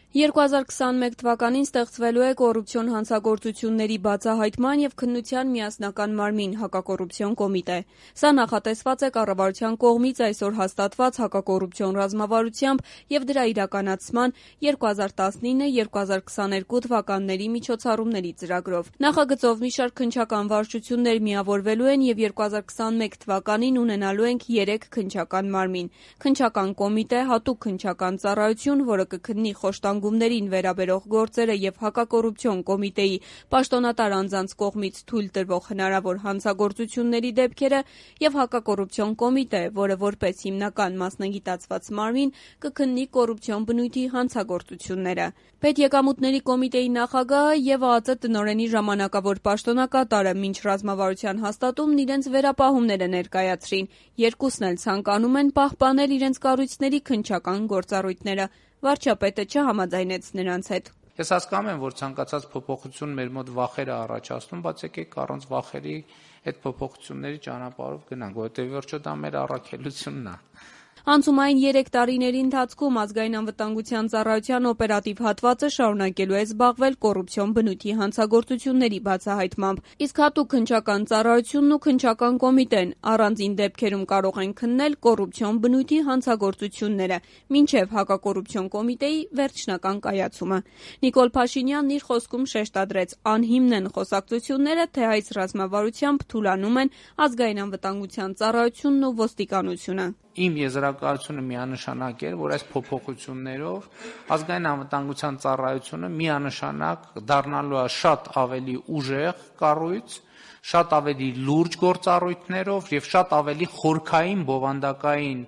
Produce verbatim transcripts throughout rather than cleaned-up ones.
երկու հազար քսանմեկ թվականին ստեղծվելու է կոռուպցիոն հանցագործությունների բացահայտման և քննության միասնական մարմին հակակոռուպցիոն կոմիտե։ Սա նախատեսված է կառավարության կողմից այսօր հաստատված հակակոռուպցիոն ռազմավարությամբ և դրա իրականացման երկու հազար տասնինը երկու հազար քսաներկու թվականների միջոցառումների ծրագրով։ Նախագծով մի շարք քննչական վարչություններ միավորվելու են և երկու հազար քսանմեկ թվականին ունենալու ենք երեք քննչական մարմին՝ քննչական կոմիտե, հատուկ քննչական ծառայություն, որը կքննի խոշտանգումներին վերաբերող գործերը և հակակոռուպցիոն կոմիտեի պաշտոնատար անձանց կողմից թույլ տրվող հնարավոր հանցագործությունների դեպքերը, և հակակոռուպցիոն կոմիտե, որը որպես հիմնական մասնագիտացված մարմին կքննի կոռուպցիոն բնույթի հանցագործությունները։ Պետեկամուտների կոմիտեի նախագահը և ԱԱԾ տնօրենի ժամանակավոր պաշտոնակատարը մինչ ռազմավարության հաստատումն իրենց վերապահումները ներկայացրին։ Երկուսն էլ ցանկանում են պահպանել իրենց կառույցների քննչական գործառույթները։ Վարչապետը չհամաձայնեց նրանց հետ։ Ես հասկանում եմ, որ ցանկացած փոփոխություն մեր մոտ վախեր է առաջացնում, բայց եկեք առանց վախերի այդ փոփոխությունների ճանապարհով գնանք, որովհետև վերջո դա մեր առաքելությունն է։ Անցումային երեք տարիների ընթացքում Ազգային անվտանգության ծառայության օպերատիվ հատվածը շարունակելու է զբաղվել կոռուպցիոն բնույթի հանցագործությունների բացահայտմամբ, իսկ հատուկ քննչական ծառայությունն ու քննչական կոմիտեն առանձին դեպքերում կարող են քննել կոռուպցիոն բնույթի հանցագործությունները, մինչև հակակոռուպցիոն կոմիտեի վերջնական կայացումը։ Նիկոլ Փաշինյանն իր խոսքում շեշտադրեց՝ անհիմն են խոսակցությունները, թե այս ռազմավարությամբ թուլանում են Ազգային անվտանգության ծառայությունն ու ոստիկանությունը։ Իմ եզրակացությունը միանշանակ էր, որ այս փոփոխություններով Ազգային անվտանգության ծառայությունը միանշանակ դառնալու է շատ ավելի ուժեղ կառույց, շատ ավելի լուրջ գործառույթներով և շատ ավելի խորքային բովանդակային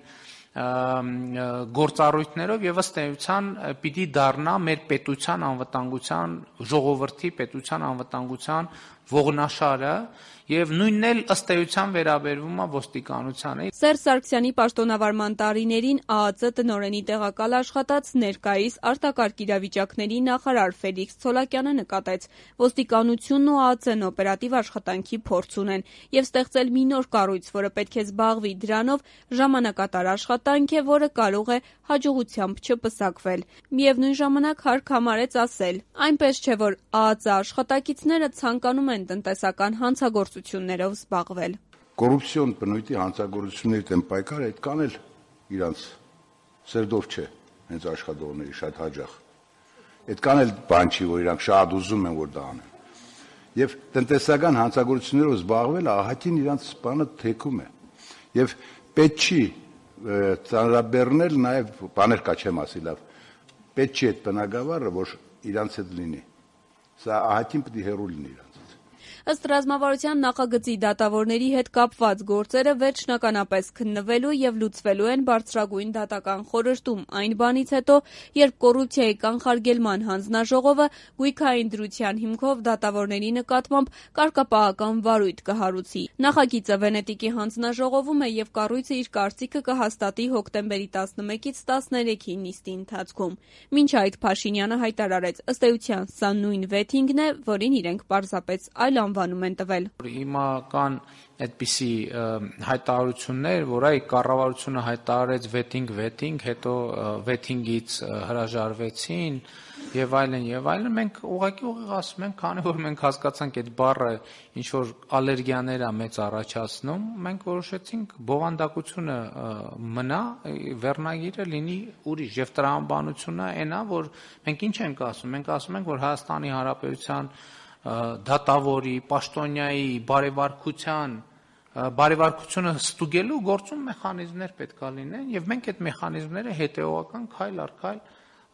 գործառույթներով և ըստ էության պիտի դառնա մեր պետության անվտանգության, ժողովրդի պետության անվտանգության ողնաշարը և նույնն էլ ըստ էության վերաբերվում է ոստիկանությանը։ Սերժ Սարգսյանի պաշտոնավարման տարիներին ԱԱԾ տնօրենի տեղակալ աշխատած ներկայիս արտակարգ իրավիճակների նախարար Ֆելիքս Ցոլակյանը նկատեց՝ ոստիկանությունն ու ԱԱԾ-ն օպերատիվ աշխատանքի փորձ ունեն և ստեղծել մի նոր կառույց, որը պետք է զբաղվի դրանով, ժամանակատար աշխատանք է, որը կարող է հաջողությամբ չպսակվել։ Միևնույն ժամանակ հարկ համարեց ասել. այնպես չէ, որ ԱԱԾ աշխատակիցները ցանկանում են տնտեսական հանցագործություններով զբաղվել։ Կոռուպցիոն բնույթի հանցագործությունների դեմ պայքարը այդքան էլ իրանց սերտով չէ, հենց աշխատողների շատ հաճախ։ Այդքան էլ բան չի, որ իրանք շատ ուզում են, որ դա անեն։ Եվ տնտեսական հանցագործություններով զբաղվելը ահագին իրանց բանը թեքում է։ Եվ պետք չի ծանրաբեռնել նաև բաներ կա չեմ ասի լավ։ Պետք չի այդ բնագավառը, որ իրանց հետ լինի։ Սա ահագին պետք է հեռու լինի իրանց։ Ըստ ռազմավարության նախագծի դատավորների հետ կապված գործերը վերջնականապես քննվելու և լուծվելու են բարձրագույն դատական խորհրդում այն բանից հետո, երբ կոռուպցիայի կանխարգելման հանձնաժողովը գույքային դրության հիմքով դատավորների նկատմամբ կարգապահական վարույթ կհարուցի։ Նախագիծը Վենետիկի հանձնաժողովում է և կառույցը իր կարծիքը կհաստատի հոկտեմբերի տասնմեկից տասներեքի նիստի ընթացքում։ Մինչ այդ Փաշինյանը հայտարարեց՝ ըստ էության սա նույն վեթինգն է, որին իրենք պարզապես այլ անվանում են տվել։ Հիմա կան այդպիսի հայտարարություններ, որ այ կառավարությունը հայտարարեց վեթինգ, վեթինգ, հետո վեթինգից հրաժարվեցին եւ այլն եւ այլն։ Մենք ուղղակի ուղիղ ասում ենք, քանի որ մենք հասկացանք այդ բառը ինչ որ ալերգիաներ է մեծ առաջացնում, մենք որոշեցինք բովանդակությունը մնա, վերնագիրը լինի ուրիշ եւ տրամաբանությունը այնա, որ մենք ինչ ենք ասում, մենք ասում ենք, որ Հայաստանի Հանրապետության դատավորի, պաշտոնյայի, բարեվարկության, բարեվարկությունը ստուգելու գործում մեխանիզմներ պետք է լինեն եւ մենք այդ մեխանիզմները հետեւական քայլ առ քայլ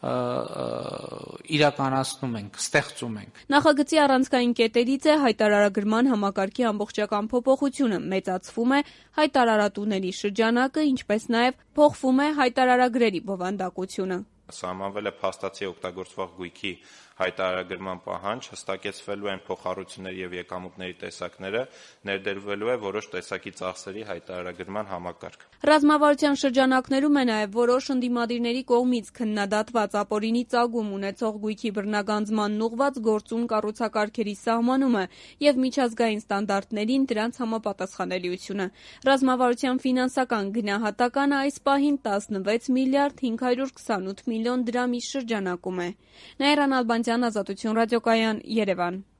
իրականացնում ենք, ստեղծում ենք։ Նախագծի առանցքային կետերից է հայտարարագրման համակարգի ամբողջական փոփոխությունը, մեծացվում է հայտարարատուների շրջանակը, ինչպես նաեւ փոխվում է հայտարարագրերի բովանդակությունը։ Սահմանվել է փաստացի օգտագործվող գույքի հայտարարագրման պահանջ, հստակեցվելու են փոխառությունների եւ եկամուտների տեսակները, ներդրվելու է որոշ տեսակի ծախսերի հայտարարագրման համակարգ։ Ռազմավարության շրջանակներում է նաեւ որոշ ընդդիմադիրների կողմից քննադատված ապօրինի ծագում ունեցող գույքի բռնագանձմանն ուղղված գործուն կառուցակարգերի սահմանումը եւ միջազգային ստանդարտներին դրանց համապատասխանելիությունը։ Ռազմավարության ֆինանսական գնահատականը այս պահին տասնվեց միլիարդ հինգ հարյուր քսանութ միլիոն դրամի շրջանակում է։ Նաիրա Նալբանդյան, Ազատություն ռադիոկայան, Երևան։